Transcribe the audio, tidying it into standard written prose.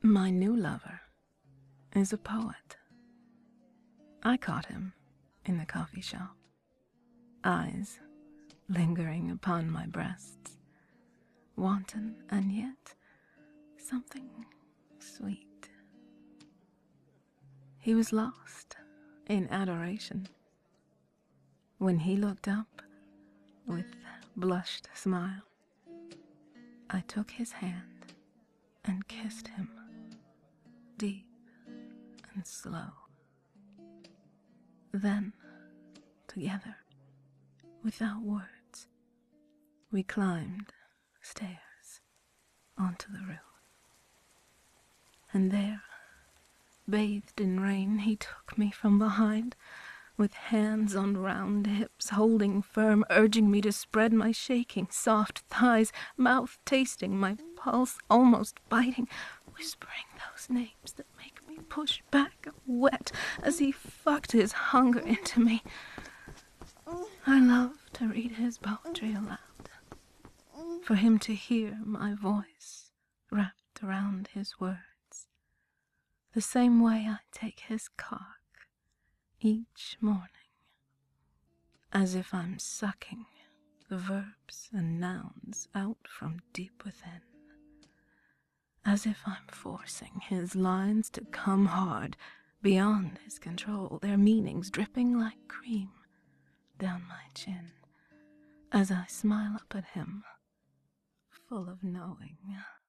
My new lover is a poet. I caught him in the coffee shop, eyes lingering upon my breasts, wanton and yet something sweet. He was lost in adoration. When he looked up with blushed smile, I took his hand and kissed him, deep and slow. Then, together, without words, we climbed stairs onto the roof. And there, bathed in rain, he took me from behind, with hands on round hips, holding firm, urging me to spread my shaking, soft thighs, mouth tasting my pulse, almost biting, whispering those names that make me push back, wet, as he fucked his hunger into me. I love to read his poetry aloud, for him to hear my voice wrapped around his words, the same way I take his cock each morning, as if I'm sucking the verbs and nouns out from deep within, as if I'm forcing his lines to come hard, beyond his control, their meanings dripping like cream down my chin, as I smile up at him, full of knowing.